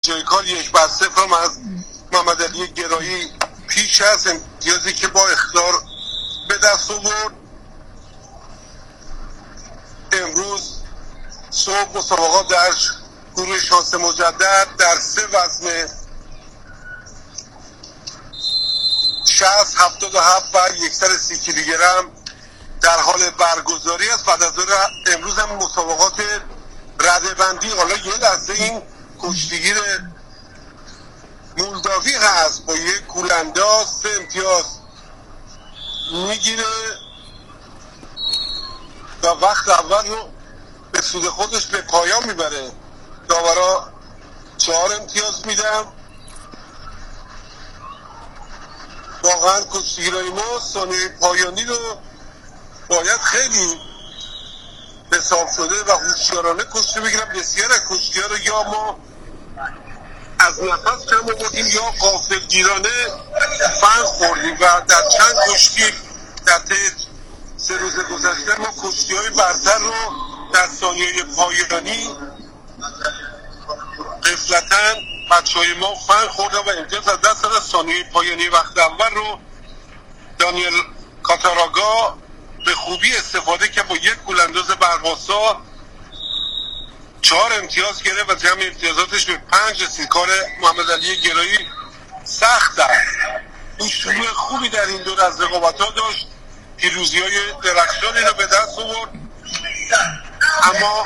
اینجای کار 1-0 هم از محمد علی گرایی پیش هست. امتیازی که با اخطار به دست آورد. امروز صبح مسابقات در گروه شانس مجدد در 3 وزن 60 77 و 130 کیلوگرم در حال برگزاری است. بعد از امروز هم مسابقات رده‌بندی. حالا یه لحظه این کشتیگیر مولداوی هست با یک کولانداز 3 امتیاز میگیره و وقت اول رو به سود خودش به پایان میبره. داورا 4 امتیاز میدم. واقعا کشتیگیرای ما ثانیه پایانی رو باید خیلی حساب شده و هوشیارانه کشتی بگیرم. بسیار از کشتی‌ها رو یا ما از نفس کم آوردیم یا غافلگیرانه فن خوردیم و در چند کشتی در طی 3 روز گذشته ما کشتی‌های برتر رو در ثانیه پایانی غفلتاً بچه‌های ما فن خوردن و امتیاز از دست دادن. ثانیه پایانی وقت اول رو دانیل کاتاراگا به خوبی استفاده که با یک گولانداز برق‌آسا 4 امتیاز گرفت و جمع امتیازاتش به 5 رسید. کار محمد علی گرایی سخت است. این شروع خوبی در این دور از رقابت‌ها داشت، پیروزی‌های درخشانی رو به دست آورد، اما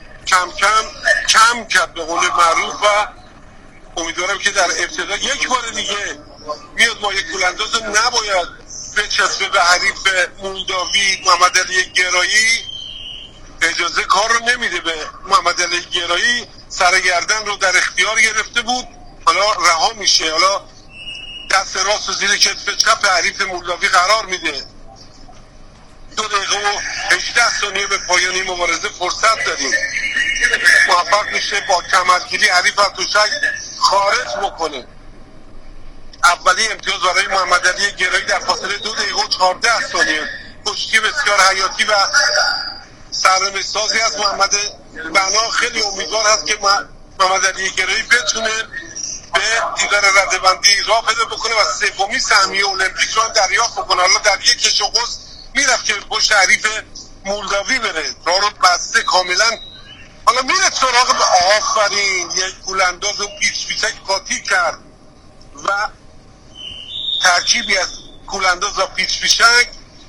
کم کرد به قول معروف و امیدوارم که در ابتدا یک بار دیگه بیاد با یک گولانداز نباید بچسبه به حریف مولداوی. محمد علی گرایی اجازه کار رو نمیده به محمد علی گرایی، سرگردن رو در اختیار گرفته بود، حالا رها میشه، حالا دست راست و زیر کتف چپ حریف مولداوی قرار میده. 2 دقیقه و 18 ثانیه به پایانی مبارزه فرصت داریم. موفق میشه با کمرگیری حریف از توشک خارج بکنه. اولی امتیاز برای محمد علی گرایی در فاصله 2 دقیقه و 14 ثانیه. کشتی بسیار حیاتی و سرنوشت سازی از محمد بنا. خیلی امیدوار هست که محمد علی گرایی بتونه به دیدار رده‌بندی راه پیدا بکنه و 3مین سهمیه المپیک رو دریافت بکنه. حالا در یک کش و قوس میرفت که پشت حریف مولداوی بره، راه رو بسته کاملا. حالا میره سراغ آفرین، یک گولانداز و پیچک قاطی کرد و ترکیبی از گولانداز و پیچک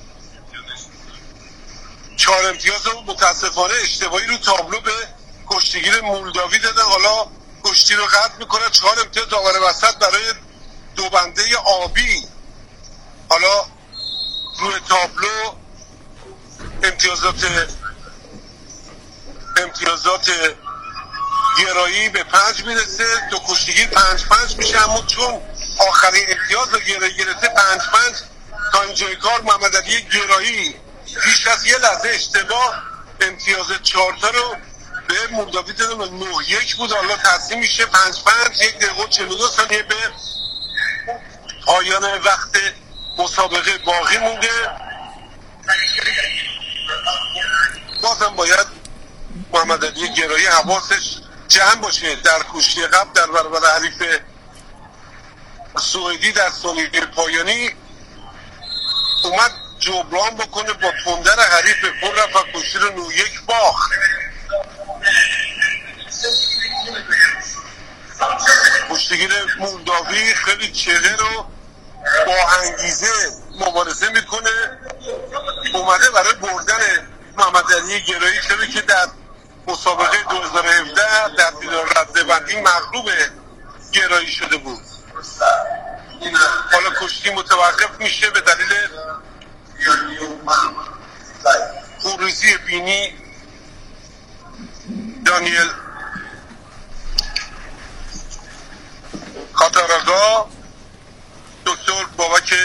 4 امتیاز رو متاسفانه اشتباهی رو تابلو به کشتیگیر مولداوی دادن. حالا کشتی رو قطع میکنه. 4 امتیاز داور وسط برای 2 بنده آبی. حالا روی تابلو امتیازات گرایی به 5 میرسه. 2 کشتیگیر 5-5 میشه، اما چون آخرین امتیاز رو گرایی گرفته 5-5 تا اینجای کار محمد علی گرایی پیش از یه لحظه اشتباه امتیاز 4 تا رو به مولداوی دادن و 9-1 بود. حالا تصمیم میشه 5-5 1 دقیقه و 42 ثانیه به پایان وقت مسابقه باقی مونده. بازم باید محمد علی گرایی حواسش جمع باشه. در کشتی قبل در برابر حریف سوئدی در ثانیه پایانی اومد جبران بکنه، با تندر حریف به خود رفت و کشتی رو 9-1 باخت. کشتیگیر مولداوی خیلی چهره رو با انگیزه مبارزه میکنه، اومده برای بردن محمد علی گرایی، چرا که در مسابقه 2017 در دیدار رده‌بندی مغلوب گرایی شده بود. حالا کشتی متوقف میشه به دلیل خونریزی بینی. دانیل کاتاراگا، دکتر بابک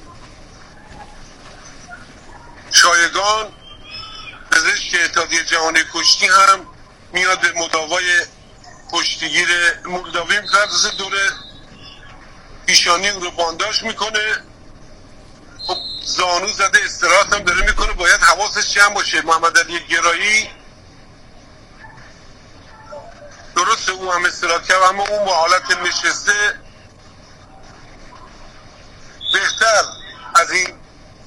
شایگان پزشک اتحادیه جهانی کشتی هم میاد به مداوای کشتیگیر مولداوی می‌رسه، دور پیشانی رو بانداژ میکنه. خب زانو زده، استراحت هم داره میکنه، باید حواسش جمع باشه. محمد علی گرایی درسته او هم استراحت کرد، اما اون با حالت نشسته بهتر از این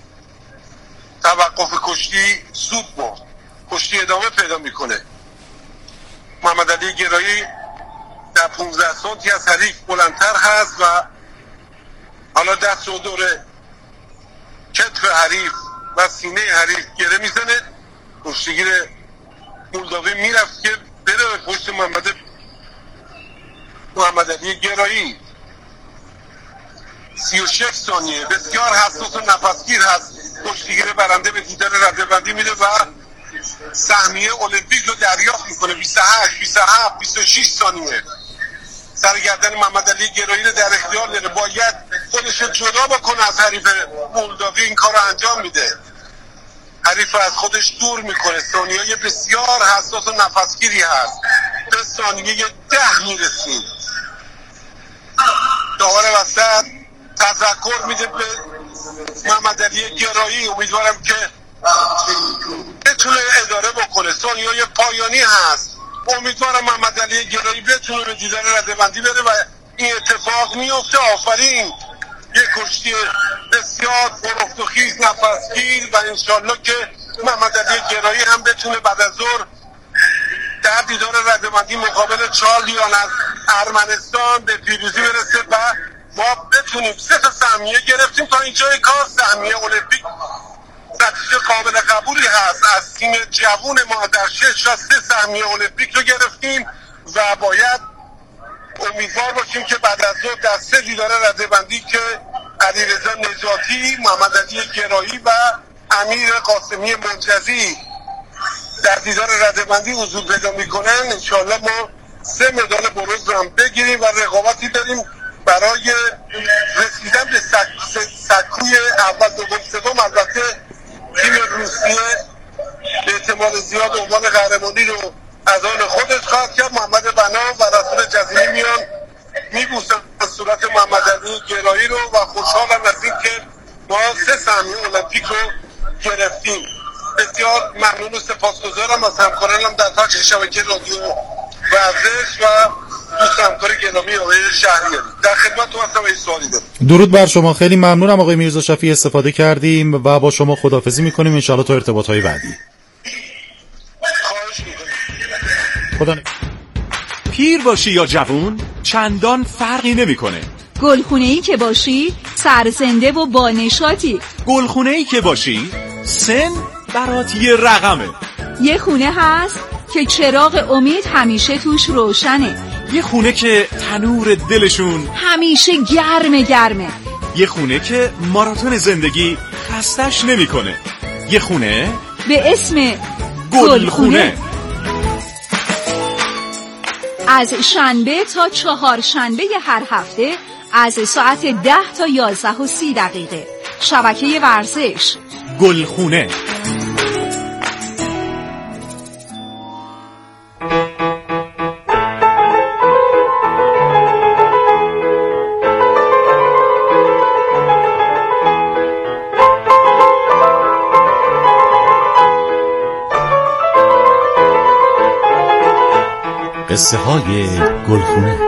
توقف کشتی سود برد. کشتی ادامه پیدا میکنه. محمد علی گرایی در 15 سانتی از حریف بلندتر هست و حالا دست و دور کتف حریف و سینه حریف گره میزنه. کشتیگیر مولداوی میرفت که بره به پشت محمد علی گرایی. 36 ثانیه بسیار حساس و نفسگیر هست. کشتیگیر برنده به دیدار رده‌بندی میره و سهمیه المپیک رو دریافت میکنه. 28 27 26 ثانیه سرگردن محمد علی گرایی رو در اختیار داره. باید خودش جدا بکنه از حریف مولداوی. این کار رو انجام میده، حریف رو از خودش دور میکنه. ثانیه بسیار حساس و نفسگیری هست. به ثانیه 10 میرسیم. داور وسط تذکر میده به محمد علی گرایی. امیدوارم که بتونه اداره بکنه. ثانیه پایانی هست. امیدوارم محمد علی گرایی بتونه به دیدار رده‌بندی بره و این اتفاق میفته. آفرین، یک کشتی بسیار پرافت و خیز نفسگیر و انشالله که محمد علی گرایی هم بتونه بعد از ظهر در دیدار رده‌بندی مقابل چارلیان از ارمنستان به پیروزی برسه و ما بتونیم 3 تا سهمیه گرفتیم. تا اینجای کار سهمیه المپیک نتیجه قابل قبولی هست. از تیم جوون ما در 6 تا 3 سهمیه المپیک رو گرفتیم و باید امیدوار باشیم که بعد از ظهر در 3 دیدار رده‌بندی که علیرضا نجاتی، محمد علی گرایی و امیر قاسمی منجزی در دیدار رده‌بندی حضور پیدا میکنن. انشالله ما 3 مدال برنز رو هم بگیریم و رقابتی داریم برای رسیدن به سکوی اول دوم سوم. البته تیم روسیه به احتمال زیاد عنوان قهرمانی رو از آن خودش خواهد کرد. محمد بنا و رسول جزیری میان میبوسن از صورت محمد علی گرایی رو و خوشحالم از این که ما 3 سهمیه المپیک رو گرفتیم. بسیار ممنون و سپاسگزارم از همکارانم در تاج شبکه رادیو ورزش و دوست همکار گرامی آقای شهریاری. در خدمتتون هستم. این سوالی دارم. درود بر شما. خیلی ممنونم آقای میرزا شفیع، استفاده کردیم و با شما خداحافظی میکنیم. ان شاءالله تا ارتباطهای بعدی. خواهش میکنم. پیر باشی یا جوون چندان فرقی نمیکنه. گلخونه‌ای که باشی سرزنده و بانشاطی. گلخونه‌ای که باشی سن برات یه رقمه. یه خونه هست که چراغ امید همیشه توش روشنه. یه خونه که تنور دلشون همیشه گرمه. یه خونه که ماراتون زندگی خستش نمیکنه. یه خونه به اسم گلخونه. از شنبه تا 4 شنبه هر هفته از ساعت 10 تا 11:30 شبکه ورزش گلخونه. قصه های گلخونه.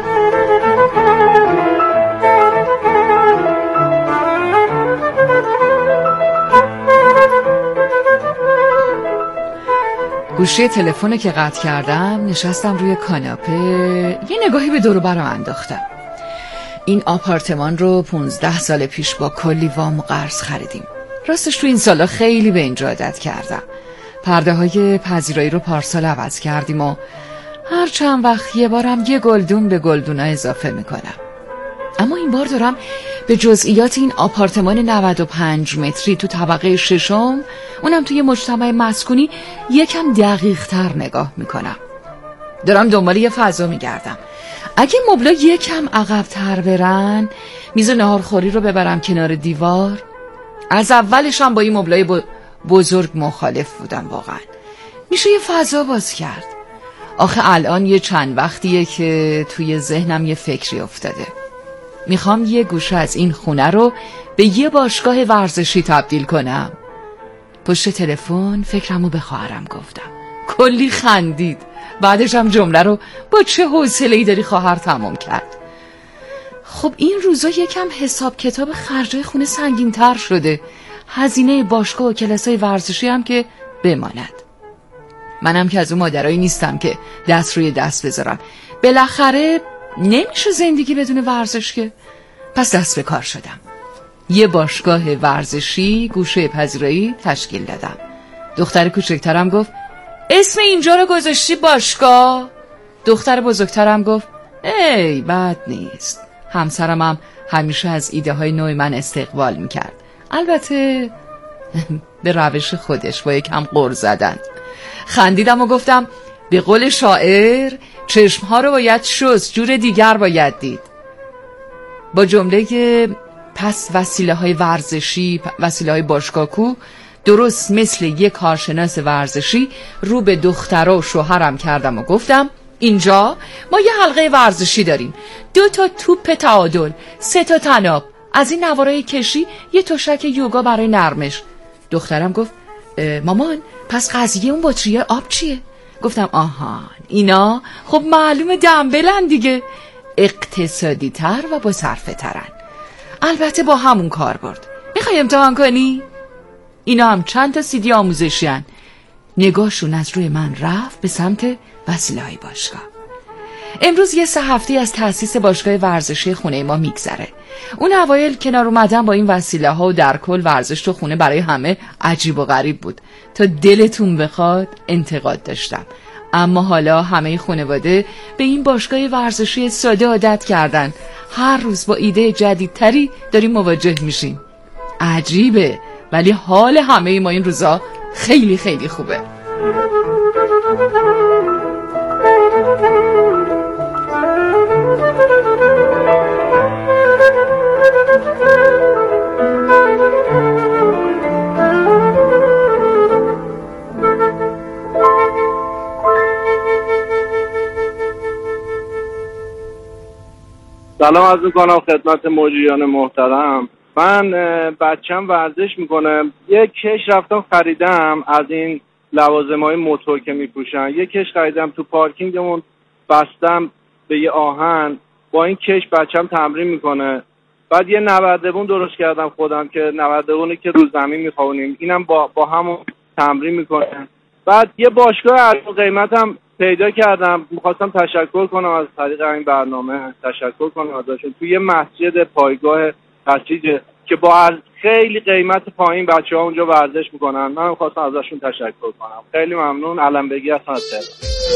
گوشی تلفن که قطع کردم نشستم روی کاناپه، یه نگاهی به دور و برم انداختم. این آپارتمان رو 15 سال پیش با کلی وام و قرض خریدیم. راستش تو این سالا خیلی به اینجا عادت کردم. پرده های پذیرایی رو پارسال عوض کردیم و هر چند وقت یه بارم یه گلدون به گلدونا اضافه میکنم. اما این بار دارم به جزئیات این آپارتمان 95 متری تو طبقه 6، اونم توی مجتمع مسکونی یکم دقیق تر نگاه میکنم. دارم دنبال یه فضا میگردم. اگه مبلا یکم عقب تر برن، میز نهارخوری رو ببرم کنار دیوار. از اولش هم با این مبلای بزرگ مخالف بودم. واقعا میشه یه فضا باز کرد. آخه الان یه چند وقتیه که توی ذهنم یه فکری افتاده. میخوام یه گوشه از این خونه رو به یه باشگاه ورزشی تبدیل کنم. پشت تلفن فکرمو به خواهرم گفتم. کلی خندید. بعدش هم جمله رو با چه حوصله‌ای داری خواهر تمام کرد. خب این روزا یکم حساب کتاب خرجای خونه سنگین‌تر شده، هزینه باشگاه و کلاسای ورزشی هم که بماند. منم که از اون مادرایی نیستم که دست روی دست بذارم، بالاخره نمیشه زندگی بدون ورزش که. پس دست به کار شدم، یه باشگاه ورزشی گوشه پذیرایی تشکیل دادم. دختر کوچکترم گفت اسم اینجا رو گذاشتی باشگاه؟ دختر بزرگترم گفت ای بد نیست. همسرم هم همیشه از ایده های نوع من استقبال میکرد، البته به روش خودش، با یکم غر زدن. خندیدم و گفتم به قول شاعر چشمها رو باید شست، جور دیگر باید دید. با جمله که پس وسیله های ورزشی، وسیله های باشگاه‌کو، درست مثل یک کارشناس ورزشی رو به دختر و شوهرم کردم و گفتم اینجا ما یه حلقه ورزشی داریم، 2 توپ تعادل، 3 طناب، از این نوارای کشی، یه تشک یوگا برای نرمش. دخترم گفت مامان پس قضیه اون بطریه آب چیه؟ گفتم آهان اینا خب معلومه دنبلن دیگه، اقتصادی تر و با صرفه ترن، البته با همون کار برد. میخوای امتحان کنی؟ اینا هم چند تا CD آموزشی هن. نگاهشون از روی من رفت به سمت وسیله های باشگاه. امروز یه 3 هفته از تأسیس باشگاه ورزشی خونه ما میگذره. اون اوایل کنار اومدن با این وسیله ها و در کل ورزش تو خونه برای همه عجیب و غریب بود، تا دلتون بخواد انتقاد داشتم. اما حالا همه خانواده به این باشگاه ورزشی ساده عادت کردن، هر روز با ایده جدیدتری داریم مواجه میشیم. عجیبه ولی حال همه ما این روزا خیلی خیلی خوبه. سلام عرض می‌کنم خدمت مجریان محترم. من بچم ورزش میکنه، یک کش رفتم خریدم از این لوازم‌های موتور که میپوشن، یک کش خریدم تو پارکینگمون بستم به یه آهن، با این کش بچم تمرین میکنه. بعد یه نوردبون درست کردم خودم که نوردبونی که رو زمین میخوانیم، اینم با همون تمرین میکنه. بعد یه باشگاه ارزون قیمتم پیدا کردم، میخواستم تشکر کنم از طریق این برنامه، تشکر کنم ازشون. توی یه مسجد پایگاه تسلیج که با خیلی قیمت پایین بچه‌ها اونجا ورزش میکنن، من میخواستم ازشون تشکر کنم. خیلی ممنون. علم بگی هستم از تهران.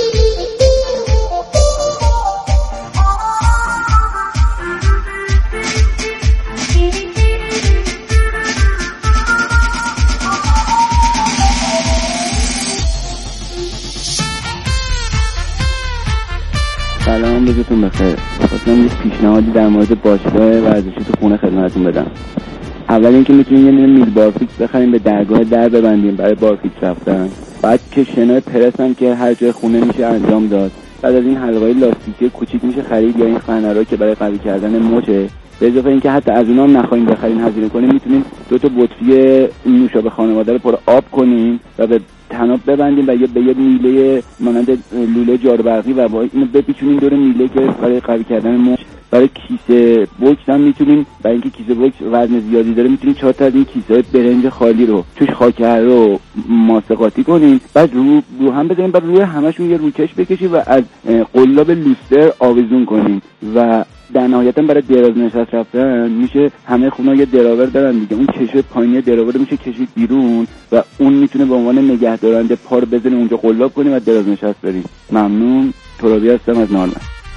سلام، روزتون بخیر. خواستم یه پیشنهادی در مورد باشگاه ورزشی تو خونه خدمتتون بدم. اول اینکه میتونیم یه میل بارفیکس بخریم، به درگاه در ببندیم برای بارفیکس رفتن. بعد که شنای پرس هم که هر جای خونه میشه انجام داد. بعد از این حلقه‌های لاستیکی کوچیک میشه خرید، یا این فنرها که برای قوی کردن مچه. به اضافه اینکه حتی از اونها هم نخواهیم بخریم، هزینه کنیم، میتونیم 2 بطری نوشابه خانواده رو پر آب کنیم و به طناب ببندیم و به یه میله مانند لوله جاروبرقی و با اینو بپیچونیم دور میله که برای قوی کردن مچ. برای کیسه بوکس هم میتونیم، برای اینکه کیسه بوکس وزن زیادی داره، میتونیم 4 تا از این کیسه‌های برنج خالی رو توش خاکر رو ماسه قاطی کنیم، بعد رو هم بزنیم، بعد روی همشون یه روکش بکشیم و از قلاب لوستر آویزون کنیم. و در نهایت برای دراز نشست رفتن میشه، همه خونه یه دراور دارن دیگه، اون کشه پایینی دراور میشه کشید بیرون و اون میتونه به عنوان نگهدارنده پا رو بزنیم اونجا قلاب کنیم و دراز نشست بریم. ممنون. ترابی هستم از نارمن.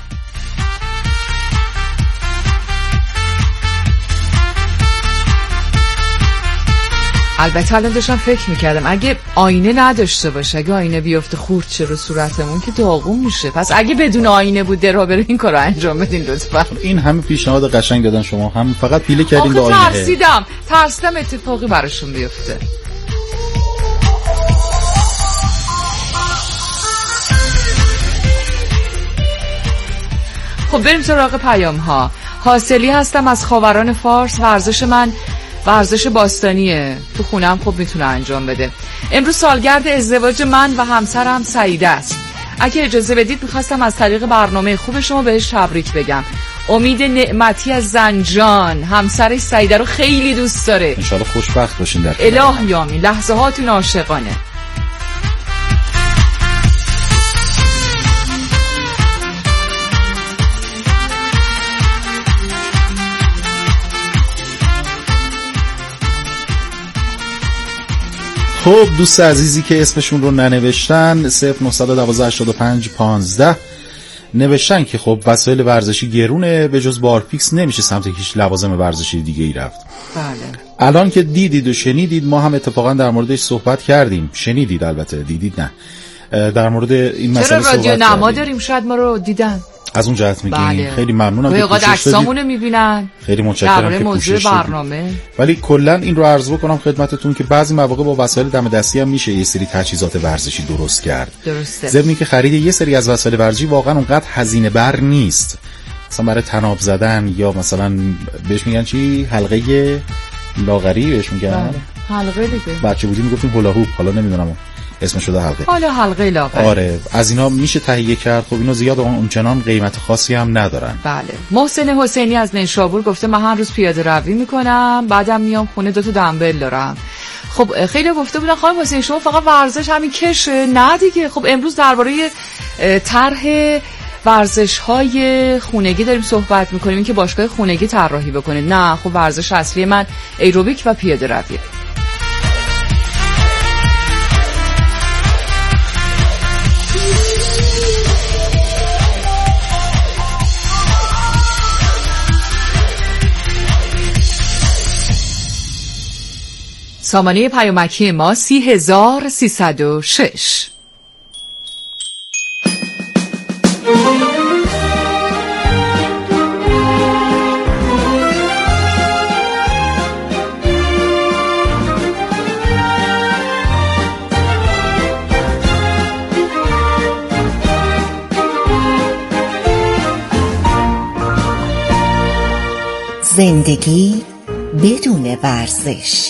البته الان داشتم فکر میکردم اگه آینه نداشته باشه، اگه آینه بیفته خورچه رو صورتمون که داغون میشه. پس اگه بدون آینه بود درابر این کارو انجام بدین لطفا. این همه پیشنهاد قشنگ دادن شما، هم فقط پیله کردین به آینه. ترسیدم اتفاقی براشون بیفته. خب بریم سراغ پیام ها. حاصلی هستم از خاوران فارس. ورزش من ورزش باستانیه، تو خونم خب میتونه انجام بده. امروز سالگرد ازدواج من و همسرم سعیده است. اگه اجازه بدید میخواستم از طریق برنامه خوب شما بهش تبریک بگم. امید نعمتی از زنجان همسرش سعیده رو خیلی دوست داره. انشالله خوشبخت باشین در الهی آمین. لحظهاتون عاشقانه. خب دوست عزیزی که اسمشون رو ننوشتن 09128515 نوشتن که خب وسایل ورزشی گرونه، به جز بارپیکس نمیشه سمت هیچ لوازم ورزشی دیگه ای رفت. بله. الان که دیدید و شنیدید، ما هم اتفاقا در موردش صحبت کردیم. شنیدید البته، دیدید نه. در مورد این مسئله صحبت کردیم. چرا رادیو نما داریم، شاید ما رو دیدن. از اون جهت میگیم. بله. خیلی ممنونم که اوقات عکسامونو میبینن. خیلی متشکرم که پوشش برنامه. ولی کلا این رو عرض بکنم خدمتتون که بعضی مواقع با وسایل دم دستی هم میشه یه سری تجهیزات ورزشی درست کرد. درسته. ضمن اینکه خرید یه سری از وسایل ورزشی واقعا اونقدر هزینه بر نیست. مثلا برای طناب زدن یا مثلا بهش میگن چی؟ حلقه لاغری بهش میگن. بله. حلقه دیگه. بچه بودیم میگفتیم هولا هوپ، حالا نمیدونم اسمش شده حلقه. حالا حلقه لاغری. آره، از اینا میشه تهیه کرد. خب اینا زیاد اونچنان قیمت خاصی هم ندارن. بله. محسن حسینی از نیشابور گفته من هر روز پیاده روی میکنم، بعدم میام خونه 2 تا دمبل دارم. خب خیلی گفته بودن خانم حسینی شما فقط ورزش همین کشه؟ نه دیگه. خب امروز درباره طرح ورزش‌های خونگی داریم صحبت میکنیم، اینکه باشگاه خونگی طراحی بکنه. نه، خب ورزش اصلی من ایروبیک و پیاده رویه. سامانه پیامکی ما 30306. زندگی بدون ورزش.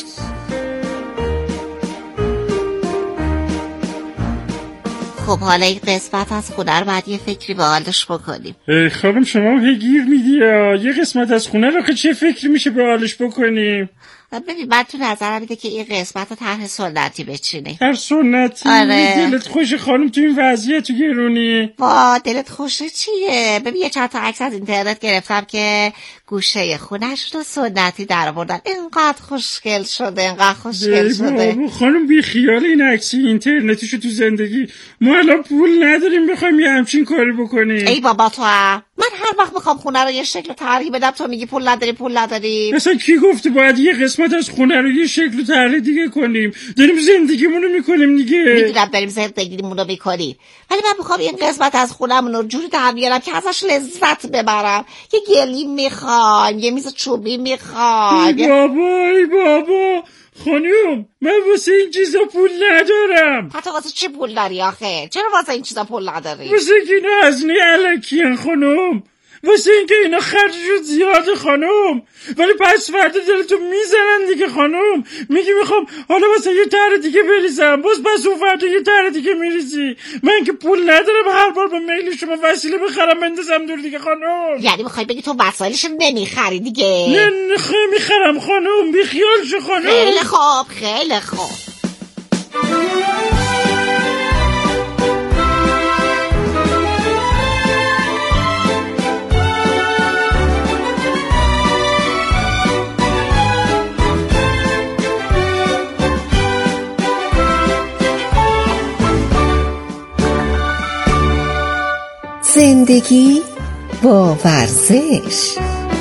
خب حالا این قسمت از خونه رو باید یه فکری به حالش بکنیم. خانم شما گیر میدی یه قسمت از خونه رو که چه فکری میشه به حالش بکنیم؟ ببین من تو نظرم میده که این قسمت رو طرح سنتی بچینه. طرح سنتی؟ آره. دلت خوش خانم تو این وضعیت گرونی؟ وا دلت خوشه چیه؟ ببین یه چند تا عکس از اینترنت گرفتم که گوشه خونه‌ش رو سنتی در آوردن. اینقدر خوشگل شده، اینقدر خوشگل شده. خانم بی خیال این عکس اینترنتیشو تو زندگی. ما الان پول نداریم بخوایم یه همچین کاری بکنیم. ای بابا تو هم. من هر وقت میخوام خونه رو یه شکل طرحی بدم تو میگی پول نداری. مثلا کی گفته باید یه قسمت از خونه رو یه شکل طرح دیگه کنیم؟ داریم زندگیمون رو میکنیم دیگه. میدونم داریم زندگیمون رو میکنیم، ولی من میخوام این قسمت از خونمون رو جوری در بیارم که ازش لذت ببرم. یه گلی میخوام، یه میز چوبی میخوام. ای بابا خانم من واسه این چیزا پول ندارم. حتی واسه چی پول داری آخه؟ چرا واسه این چیزا پول نداری؟ واسه اینکه اینا هزینه الکیه خانم، واسه اینکه اینا خرجشون زیاده خانم. ولی پس فردا دلتو میزنن دیگه خانم. میگی میخوام حالا واسه یه طرح دیگه بریزم، باز پس اون فردا یه طرح دیگه میریزی. من که پول ندارم هر بار به میل شما وسیله بخرم بندازم دور دیگه خانم. یعنی میخوای بگی تو وسایلشو نمیخری دیگه؟ نه میخرم خانم، بی خیال شو خانم. خیلی خوب خیلی خوب. زندگی با ورزش.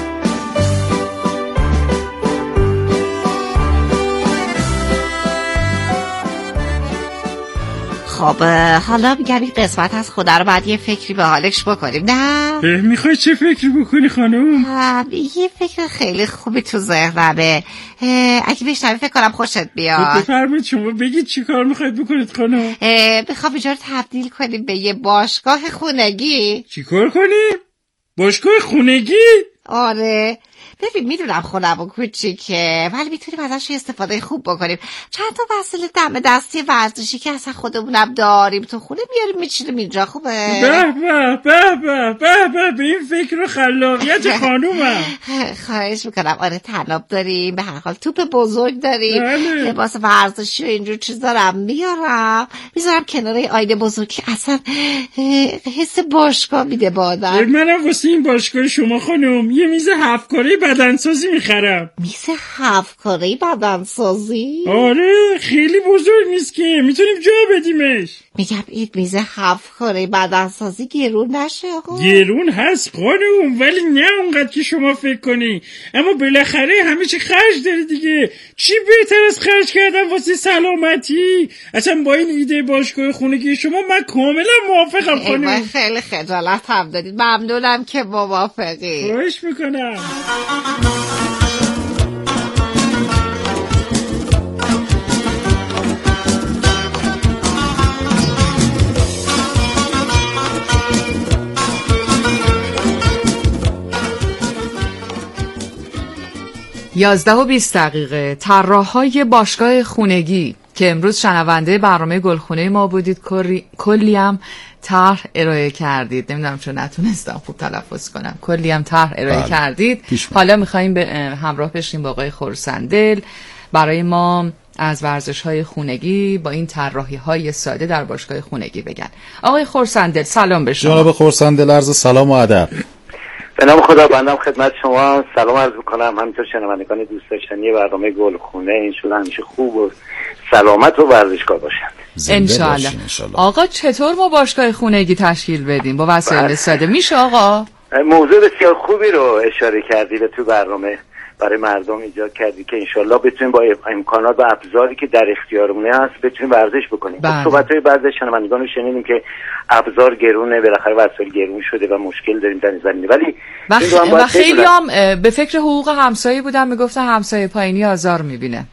خب حالا میگم این قسمت از خدا رو باید یه فکری به حالش بکنیم. نه میخوای چه فکری بکنی خانم؟ یه فکر خیلی خوبی تو ذهنمه، اگه بشنوی فکر کنم خوشت بیاد. بفرمایید شما بگید چی کار میخواید بکنید خانم؟ میخوام اینجا رو تبدیل کنیم به یه باشگاه خونگی. چی کار کنیم؟ باشگاه خونگی؟ آره ببین میدونم خونمون کوچیکه ولی میتونیم ازش استفاده خوب بکنیم. چند تا وسیله دم دستی ورزشی که اصلا خودمونم داریم تو خونه میاریم میچینیم اینجا. خوبه؟ به به به به به به به این فکر و خلاقیت خانومم. خواهش میکنم. آره طناب داریم، به هر حال توپ بزرگ داریم، لباس ورزشی و اینجور چیزا رو میذارم کنار آینه بزرگی. اصلا حس باشگاه میده با آدم. منم واسه این باشگاه شما خانم یه میز 7 کاره بدنسازی میخرم. میز 7 کاره بدنسازی؟ آره خیلی بزرگ نیست که میتونیم جا بدیمش. میگم این میز 7 کاره بدنسازی گرون نشه آقا؟ گرون هست خانم ولی نه اونقدر که شما فکر کنی. اما بالاخره همه چی خرج داره دیگه. چی بهتر از خرج کردن واسه سلامتی؟ اصلا با این ایده باشگاه خونگی شما من کاملا موافقم خانم. خیلی خجالت هم دادید. ممنونم که موافقی. خواهش میکنم. یازده و 20 دقیقه. طراحهای باشگاه خونگی که امروز شنونده برنامه گلخونه ما بودید کلی هم طرح ارائه کردید. نمیدونم چون نتونستم خوب تلفظ کنم. کلی هم طرح ارائه کردید. حالا میخواییم به همراه بشیم با آقای خورسندل برای ما از ورزش‌های خونگی با این طراحی‌های ساده در باشگاه خونگی بگن. آقای خورسندل سلام به شما. جناب خورسندل عرض سلام و ادب. به نام خدا بندم خدمت شما سلام عرض میکنم. همینطور شنوندگان دوست داشتنی برنامه گلخونه انشالله همیشه خوب و سلامت و ورزشکار باشند انشالله. آقا چطور ما باشگاه خونگی تشکیل بدیم با وسایل ساده میشه آقا؟ موضوع بسیار خوبی رو اشاره کردی و تو برنامه برای مردم ایجاد کردی که انشالله بتونیم با امکانات و ابزاری که در اختیارمونه هست بتونیم ورزش بکنیم. صحبت‌های بعد شنوندگان رو شنیدیم که ابزار گرونه، بالاخره وسایل گرون شده و مشکل داریم در این زمینه. ولی و خیلی هم به فکر حقوق همسایه بودن، میگفتن همسایه پایینی آزار میبینه.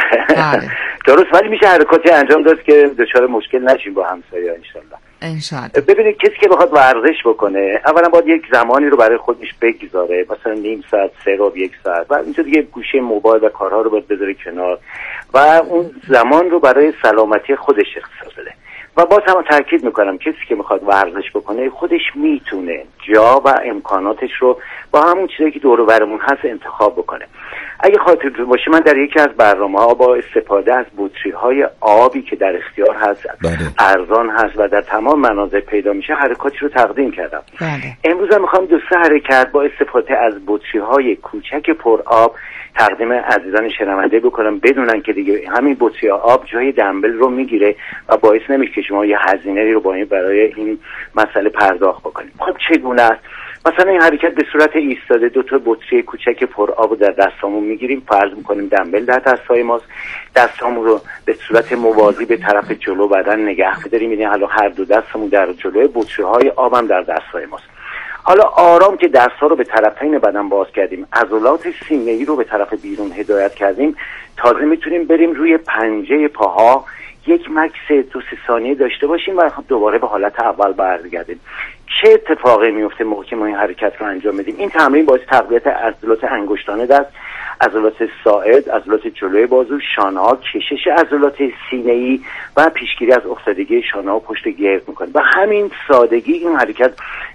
بله درست. ولی میشه حرکاتی انجام داد که دچار مشکل نشیم با همسایه انشالله. ببینید کسی که بخواد ورزش بکنه اولا باید یک زمانی رو برای خودش بگذاره، مثلا نیم ساعت، 3 ربع، 1 ساعت، و اینجا دیگه گوشه موبایل و کارها رو باید بذاره کنار و اون زمان رو برای سلامتی خودش اختصاص بده. و باز هم تاکید میکنم کسی که میخواد ورزش بکنه خودش میتونه جا و امکاناتش رو با همون چیزایی که دور و برمون هست انتخاب بکنه. اگه خاطرتون باشه من در یکی از برنامه‌ها با استفاده از بطری‌های آبی که در اختیار هست، ارزان هست و در تمام مناظر پیدا میشه، حرکاتی رو تقدیم کردم. امروز هم میخوام 2 حرکت با استفاده از بطری‌های کوچک پر آب تقدیم عزیزان شنونده بکنم، بدونن که دیگه همین بطری آب جای دنبل رو میگیره و باعث نمیشه که شما یه هزینه‌ای رو برای این مسئله پرداخت بکنید. خب چگونه است؟ مثلا این حرکت به صورت ایستاده 2 بطری کوچک پر آب رو در دستامون میگیریم، فرض میکنیم دنبل در دستای ماست، دستامون رو به صورت موازی به طرف جلو بدن نگه می‌داریم، یعنی حالا هر 2 دستمون در جلوی بطری‌های آب هم در دستای ماست. حالا آرام که دست‌ها رو به طرفین بدن باز کردیم، عضلات سینه‌ای رو به طرف بیرون هدایت کردیم، تازه میتونیم بریم روی پنجه پاها یک مکث 2-3 ثانیه داشته باشیم و دوباره به حالت اول برگردیم. چه اتفاقی میفته موقعی که ما این حرکت رو انجام بدیم؟ این تمرین باعث تقویت عضلات انگشتان دست، عضلات ساعد، عضلات جلوی بازو، شانه‌ها، کشش عضلات سینه‌ای و پیشگیری از افتادگی شانه‌ها و پشت گرد می‌کنه. و همین سادگی این حرکت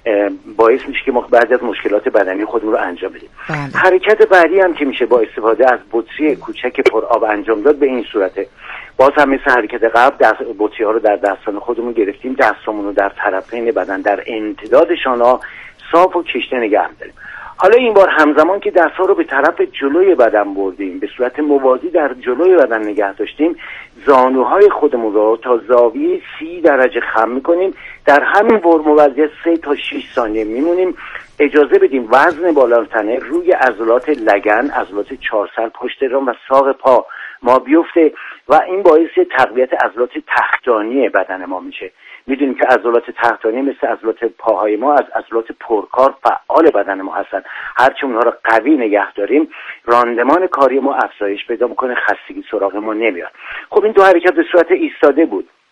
باعث میشه که ما بعضی از مشکلات بدنی خودمون رو انجام بدیم. حرکت بعدی هم که میشه با استفاده از بطری کوچک پر آب انجام داد به این صورته. باز هم مثل حرکت قبل بطری‌ها رو در دستان خودمون گرفتیم، دستامون رو در طرفین بدن در امتداد شانه‌ها صاف و کشته نگه می‌داریم. حالا این بار همزمان که دست‌ها رو به طرف جلوی بدن بردیم، به صورت موازی در جلوی بدن نگه داشتیم، زانوهای خودمون رو تا زاویه 30 درجه خم می‌کنیم، در همین فرم و وضعیت 3 تا 6 ثانیه میمونیم. اجازه بدیم وزن بالای تنه روی عضلات لگن، عضلات 4 سر، پشت ران و ساق پا ما بیفته و این باعث تقویت عضلات تحتانی بدن ما میشه. میدونیم که عضلات تحتانی مثل عضلات پاهای ما از عضلات پرکار فعال بدن ما هستن. هرچی اونها رو قوی نگه داریم راندمان کاری ما افزایش پیدا میکنه، خستگی سراغ ما نمیاد. خب این 2 حرکت به صورت ایستاده بود.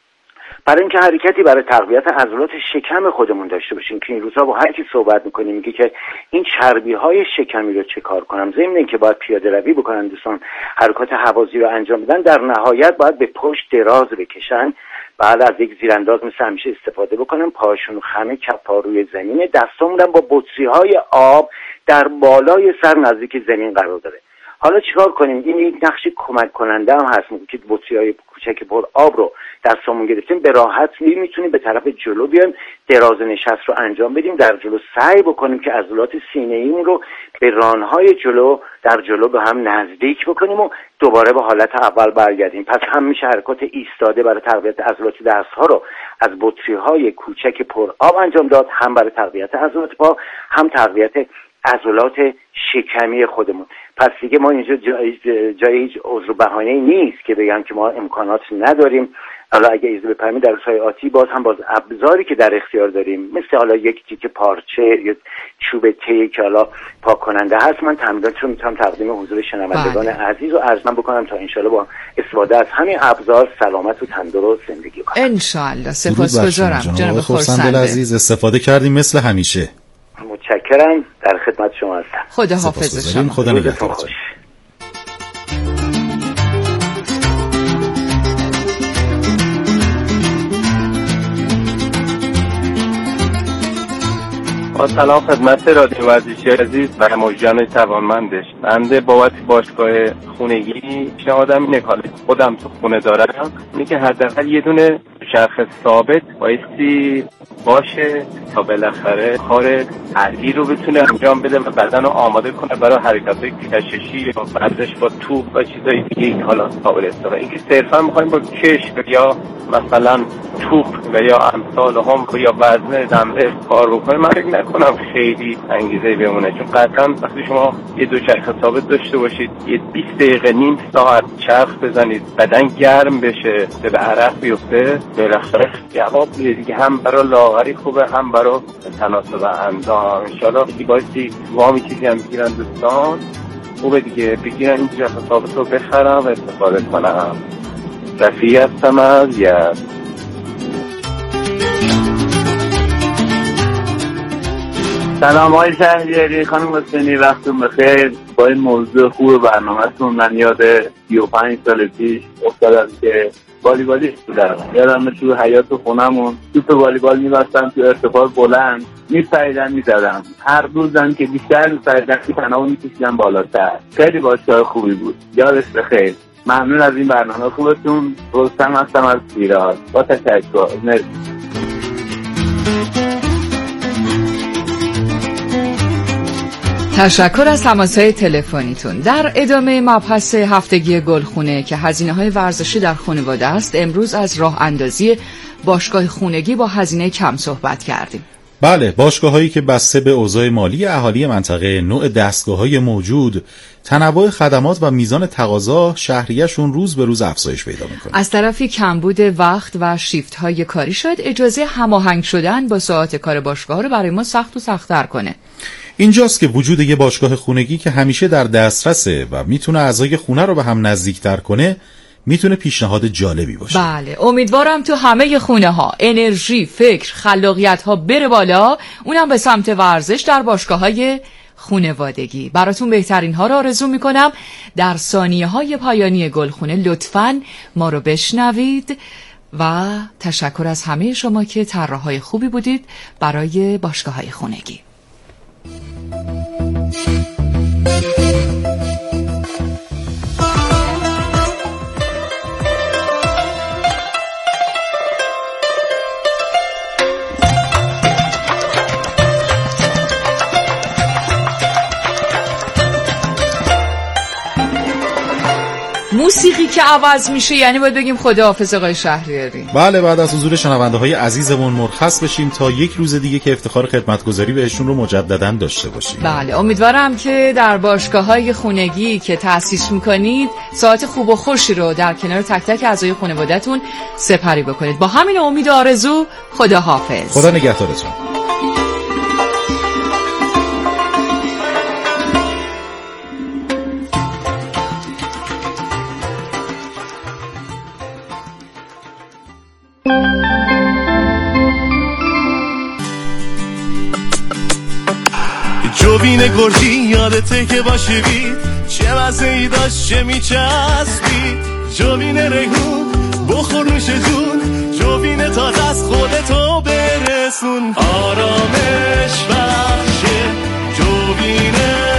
برای اینکه حرکتی برای تقویت عضلات شکم خودمون داشته باشیم که این روزها با هر کی صحبت میکنیم میگه که این چربی های شکمی رو چه کار کنم، ضمن اینکه باید پیاده روی بکنن دوستان، حرکات هوازی رو انجام بدن، در نهایت باید به پشت دراز بکشن، بعد از یک زیرانداز مثل همیشه استفاده بکنن، پاهاشون خم چپ پا روی زمین، دستامون با بطری های آب در بالای سر نزدیک زمین قرار داره. حالا چیکار کنیم؟ این یک نقش کمک کننده هم هست که بطری‌های کوچک پر آب رو دستامون گرفتیم به راحتی میتونیم به طرف جلو بیایم، دراز نشست رو انجام بدیم، در جلو سعی بکنیم که عضلات سینه‌ایمون رو به رانهای جلو در جلو به هم نزدیک بکنیم و دوباره به حالت اول برگردیم. پس هم میشه حرکات ایستاده برای تقویت عضلات دست‌ها رو از بطری‌های کوچک پر آب انجام داد، هم برای تقویت عضلات پا، هم تقویت عضلات شکمی خودمون. پس دیگه ما اینجا جای هیچ عذر و بهانه‌ای نیست که بگم که ما امکانات نداریم. حالا اگه اجازه بفرمایید در روزهای آتی باز ابزاری که در اختیار داریم مثل حالا یک تیکه پارچه یا چوب تی که حالا پاک کننده هست، من تمرینات رو میتونم تقدیم حضور شنوندگان عزیز و ارزم بکنم تا انشالله با استفاده از همین ابزار سلامت و تندرست زندگی کنم. انشالله. سپاسگزارم جناب خورسنده عزیز، استفاده کردیم مثل همیشه. متشکرم، در خدمت شما هستم. خدا حافظ شما. خدا نگهدارتون. سلام خدمت رادیو ورزشی عزیز و مجریان توانمندش. بنده بابت باشگاه خونگی پیشنهادم اینه که خودم تو خونه دارم، اینه که حداقل یه دونه شرخ ثابت بایستی باشه تا بالاخره کار علی رو بتونه انجام بده و بدن رو آماده کنه برای حرکت‌های کششی یا ورزش با توپ و چیزای دیگه که حالا قابل استفاده. اینکه صرفا می‌خوایم با کشت یا مثلا توپ و یا امثال هم یا وزن دنبل کار بکنیم، من فکر نکنم خیلی انگیزه بمونه، چون قطعا وقتی شما یه دو چرخ ثابت داشته باشید، یه 20 دقیقه نیم ساعت چرخ بزنید، بدن گرم بشه، به عرق بیفته، بالاخره جواب میده دیگه، هم برای لاغری خوبه، هم برای تناسب اندام. انشالله دیگه بایستی وامی چیزی هم بگیرن دوستان، خوبه دیگه بگیرن این چرخ ثابت رو بخرم و استفاده کنم. رفیع هستم از یزد. سلام آقای شهریاری، خانم حسینی، وقتتون بخیر. با این موضوع خوب برنامه‌تون من یاد 35 سال پیش افتادم که والیبالی بودم. یادم تو حیاط خونمون توپ والیبال می‌بستم تو ارتفاع بلند، می‌پریدم می‌زدم. هر روزم که بیشتر می‌پریدم تناو می‌کشیدم بالاتر. خیلی باشگاه خوبی بود. یادش بخیر. ممنون از این برنامه خوبتون. رستم هستم از شیراز. با تشکر. مرسی. تشکر از تماس‌های تلفنیتون. در ادامه مبحث هفتگی گلخونه که هزینه‌های ورزشی در خانواده است، امروز از راه اندازی باشگاه خونگی با هزینه کم صحبت کردیم. بله، باشگاه‌هایی که بسته به اوضاع مالی اهالی منطقه، نوع دستگاه‌های موجود، تنوع خدمات و میزان تقاضا، شهریه‌شون روز به روز افزایش پیدا می‌کنه. از طرفی کمبود وقت و شیفت‌های کاری شاید اجازه هماهنگ شدن با ساعات کار باشگاه رو برای ما سخت و سخت‌تر کنه. اینجاست که وجود یه باشگاه خونگی که همیشه در دسترسه و میتونه اعضای خونه رو به هم نزدیکتر کنه میتونه پیشنهاد جالبی باشه. بله، امیدوارم تو همه خونه ها انرژی، فکر، خلاقیت ها بره بالا، اونم به سمت ورزش در باشگاه های خونوادگی. براتون بهترین ها رو آرزو میکنم. در ثانیه های پایانی گلخونه لطفاً ما رو بشنوید و تشکر از همه شما که طراحای خوبی بودید برای باشگاه های خونگی. موسیقی که عوض میشه یعنی باید بگیم خداحافظ آقای شهریاری. بله، بعد از حضور شنونده های عزیزمون مرخص بشیم تا یک روز دیگه که افتخار خدمتگزاری بهشون رو مجددا داشته باشیم. بله، امیدوارم که در باشگاه‌های خونگی که تأسیس میکنید ساعت خوب و خوشی رو در کنار تک تک اعضای خانواده‌تون سپری بکنید. با همین امید آرزو، خداحافظ. خدا نگهدارتون. برجی یادته که با شوید چه مزه‌ای داشت چه میچسبید. جوین ریحون بخور نوش جون، جوین تازه از خودتو برسون. آرامش بخشه جوین